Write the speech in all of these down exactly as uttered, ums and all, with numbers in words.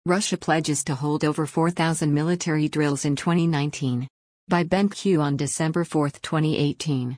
Russia pledges to hold over four thousand military drills in twenty nineteen. By Ben Q on December fourth, twenty eighteen.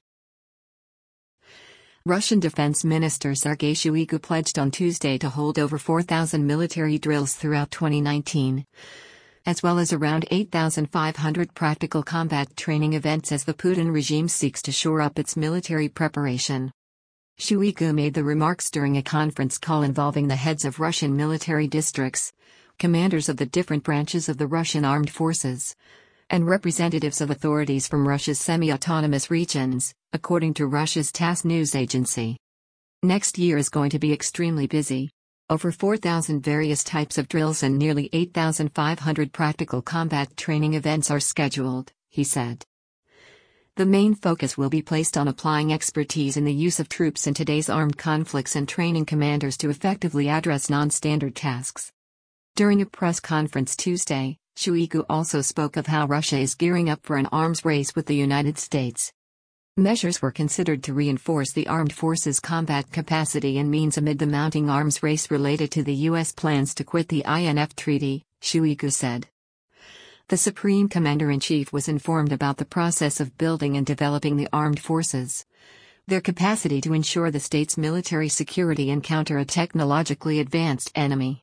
Russian Defense Minister Sergei Shoigu pledged on Tuesday to hold over four thousand military drills throughout twenty nineteen, as well as around eight thousand five hundred practical combat training events as the Putin regime seeks to shore up its military preparation. Shoigu made the remarks during a conference call involving the heads of Russian military districts, commanders of the different branches of the Russian armed forces, and representatives of authorities from Russia's semi-autonomous regions, according to Russia's TASS news agency. Next year is going to be extremely busy. Over four thousand various types of drills and nearly eight thousand five hundred practical combat training events are scheduled, he said. The main focus will be placed on applying expertise in the use of troops in today's armed conflicts and training commanders to effectively address non-standard tasks. During a press conference Tuesday, Shoigu also spoke of how Russia is gearing up for an arms race with the United States. Measures were considered to reinforce the armed forces' combat capacity and means amid the mounting arms race related to the U S plans to quit the I N F treaty, Shoigu said. The Supreme Commander-in-Chief was informed about the process of building and developing the armed forces, their capacity to ensure the state's military security and counter a technologically advanced enemy.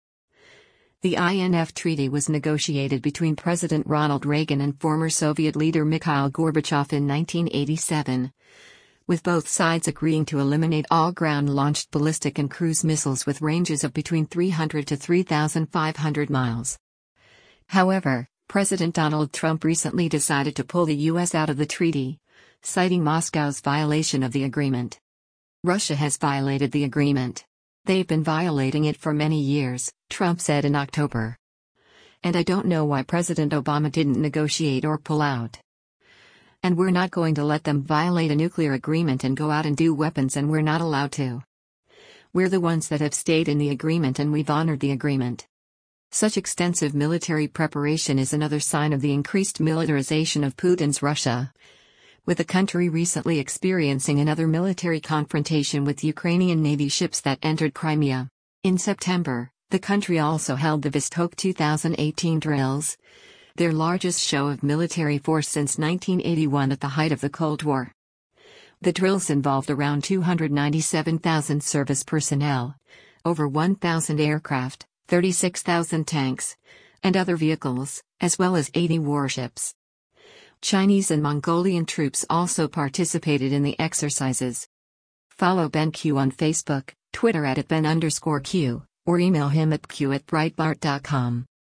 The I N F treaty was negotiated between President Ronald Reagan and former Soviet leader Mikhail Gorbachev in nineteen eighty-seven, with both sides agreeing to eliminate all ground-launched ballistic and cruise missiles with ranges of between three hundred to three thousand five hundred miles. However, President Donald Trump recently decided to pull the U S out of the treaty, citing Moscow's violation of the agreement. Russia has violated the agreement. They've been violating it for many years, Trump said in October. And I don't know why President Obama didn't negotiate or pull out. And we're not going to let them violate a nuclear agreement and go out and do weapons, and we're not allowed to. We're the ones that have stayed in the agreement and we've honored the agreement. Such extensive military preparation is another sign of the increased militarization of Putin's Russia, with the country recently experiencing another military confrontation with Ukrainian Navy ships that entered Crimea. In September, the country also held the Vostok two thousand eighteen drills, their largest show of military force since nineteen eighty-one at the height of the Cold War. The drills involved around two hundred ninety-seven thousand service personnel, over one thousand aircraft, thirty-six thousand tanks, and other vehicles, as well as eighty warships. Chinese and Mongolian troops also participated in the exercises. Follow Ben Q on Facebook, Twitter at Ben underscore Q, or email him at q at breitbart dot com.